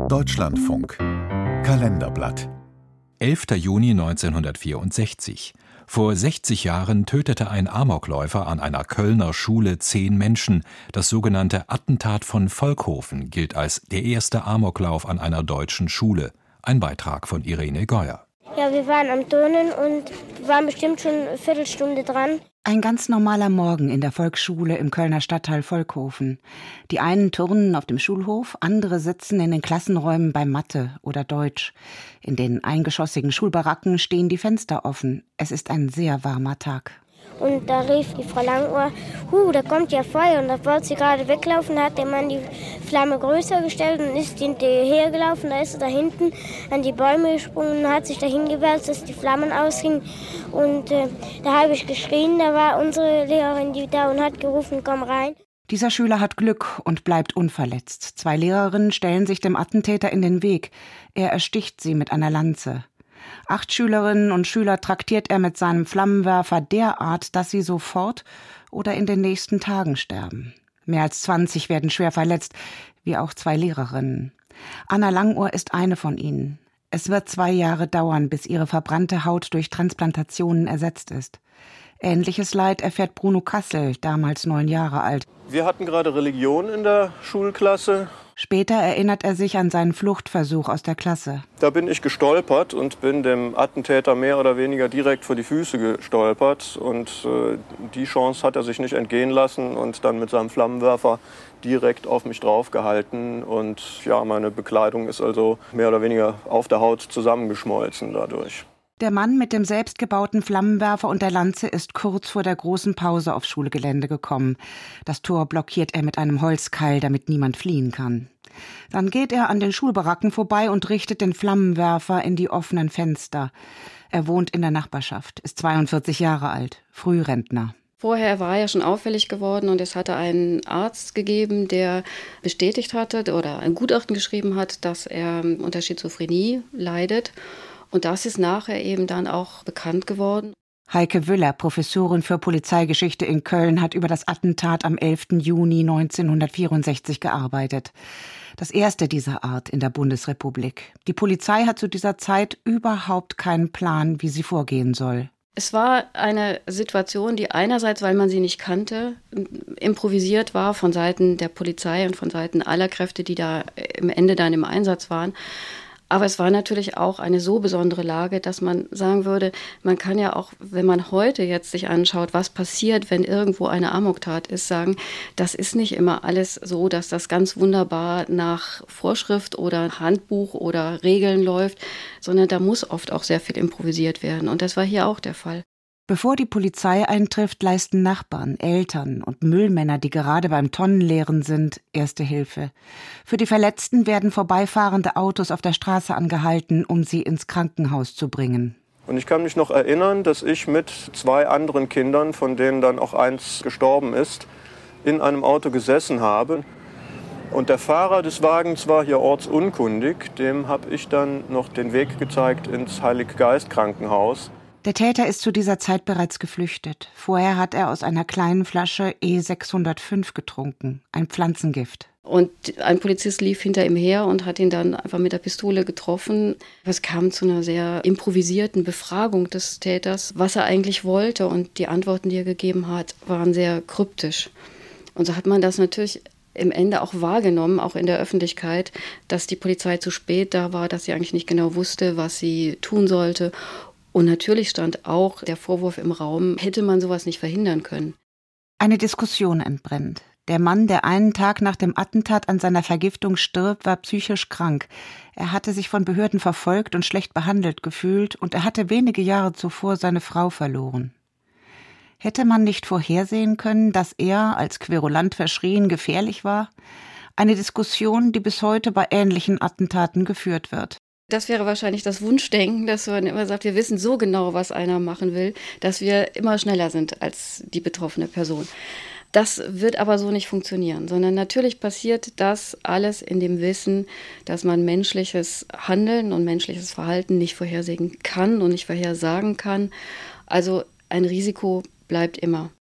Deutschlandfunk Kalenderblatt 11. Juni 1964. Vor 60 Jahren tötete ein Amokläufer an einer Kölner Schule 10 Menschen. Das sogenannte Attentat von Volkhofen gilt als der erste Amoklauf an einer deutschen Schule. Ein Beitrag von Irene Geuer. Ja, wir waren am Turnen und waren bestimmt schon eine Viertelstunde dran. Ein ganz normaler Morgen in der Volksschule im Kölner Stadtteil Volkhofen. Die einen turnen auf dem Schulhof, andere sitzen in den Klassenräumen bei Mathe oder Deutsch. In den eingeschossigen Schulbaracken stehen die Fenster offen. Es ist ein sehr warmer Tag. Und da rief die Frau Langohr, da kommt ja Feuer. Und da wollte sie gerade weglaufen, da hat der Mann die Flamme größer gestellt und ist hinterher gelaufen. Da ist er da hinten an die Bäume gesprungen und hat sich dahin gewälzt, dass die Flammen ausgingen. Und da habe ich geschrien, da war unsere Lehrerin die da und hat gerufen, komm rein. Dieser Schüler hat Glück und bleibt unverletzt. 2 Lehrerinnen stellen sich dem Attentäter in den Weg. Er ersticht sie mit einer Lanze. 8 Schülerinnen und Schüler traktiert er mit seinem Flammenwerfer derart, dass sie sofort oder in den nächsten Tagen sterben. Mehr als 20 werden schwer verletzt, wie auch 2 Lehrerinnen. Anna Langohr ist eine von ihnen. Es wird 2 Jahre dauern, bis ihre verbrannte Haut durch Transplantationen ersetzt ist. Ähnliches Leid erfährt Bruno Kassel, damals 9 Jahre alt. Wir hatten gerade Religion in der Schulklasse. Später erinnert er sich an seinen Fluchtversuch aus der Klasse. Da bin ich gestolpert und bin dem Attentäter mehr oder weniger direkt vor die Füße gestolpert. Und die Chance hat er sich nicht entgehen lassen und dann mit seinem Flammenwerfer direkt auf mich draufgehalten. Und ja, meine Bekleidung ist also mehr oder weniger auf der Haut zusammengeschmolzen dadurch. Der Mann mit dem selbstgebauten Flammenwerfer und der Lanze ist kurz vor der großen Pause aufs Schulgelände gekommen. Das Tor blockiert er mit einem Holzkeil, damit niemand fliehen kann. Dann geht er an den Schulbaracken vorbei und richtet den Flammenwerfer in die offenen Fenster. Er wohnt in der Nachbarschaft, ist 42 Jahre alt, Frührentner. Vorher war er schon auffällig geworden und es hatte einen Arzt gegeben, der bestätigt hatte oder ein Gutachten geschrieben hat, dass er unter Schizophrenie leidet. Und das ist nachher eben dann auch bekannt geworden. Heike Wüller, Professorin für Polizeigeschichte in Köln, hat über das Attentat am 11. Juni 1964 gearbeitet. Das erste dieser Art in der Bundesrepublik. Die Polizei hat zu dieser Zeit überhaupt keinen Plan, wie sie vorgehen soll. Es war eine Situation, die einerseits, weil man sie nicht kannte, improvisiert war von Seiten der Polizei und von Seiten aller Kräfte, die da im Ende dann im Einsatz waren. Aber es war natürlich auch eine so besondere Lage, dass man sagen würde, man kann ja auch, wenn man heute jetzt sich anschaut, was passiert, wenn irgendwo eine Amoktat ist, sagen, das ist nicht immer alles so, dass das ganz wunderbar nach Vorschrift oder Handbuch oder Regeln läuft, sondern da muss oft auch sehr viel improvisiert werden. Und das war hier auch der Fall. Bevor die Polizei eintrifft, leisten Nachbarn, Eltern und Müllmänner, die gerade beim Tonnenleeren sind, erste Hilfe. Für die Verletzten werden vorbeifahrende Autos auf der Straße angehalten, um sie ins Krankenhaus zu bringen. Und ich kann mich noch erinnern, dass ich mit 2 anderen Kindern, von denen dann auch eins gestorben ist, in einem Auto gesessen habe. Und der Fahrer des Wagens war hier ortsunkundig. Dem habe ich dann noch den Weg gezeigt ins Heilig-Geist-Krankenhaus. Der Täter ist zu dieser Zeit bereits geflüchtet. Vorher hat er aus einer kleinen Flasche E605 getrunken, ein Pflanzengift. Und ein Polizist lief hinter ihm her und hat ihn dann einfach mit der Pistole getroffen. Es kam zu einer sehr improvisierten Befragung des Täters, was er eigentlich wollte. Und die Antworten, die er gegeben hat, waren sehr kryptisch. Und so hat man das natürlich im Ende auch wahrgenommen, auch in der Öffentlichkeit, dass die Polizei zu spät da war, dass sie eigentlich nicht genau wusste, was sie tun sollte. Und natürlich stand auch der Vorwurf im Raum, hätte man sowas nicht verhindern können. Eine Diskussion entbrennt. Der Mann, der einen Tag nach dem Attentat an seiner Vergiftung stirbt, war psychisch krank. Er hatte sich von Behörden verfolgt und schlecht behandelt gefühlt und er hatte wenige Jahre zuvor seine Frau verloren. Hätte man nicht vorhersehen können, dass er, als querulant verschrien, gefährlich war? Eine Diskussion, die bis heute bei ähnlichen Attentaten geführt wird. Das wäre wahrscheinlich das Wunschdenken, dass man immer sagt, wir wissen so genau, was einer machen will, dass wir immer schneller sind als die betroffene Person. Das wird aber so nicht funktionieren, sondern natürlich passiert das alles in dem Wissen, dass man menschliches Handeln und menschliches Verhalten nicht vorhersehen kann und nicht vorhersagen kann. Also ein Risiko bleibt immer.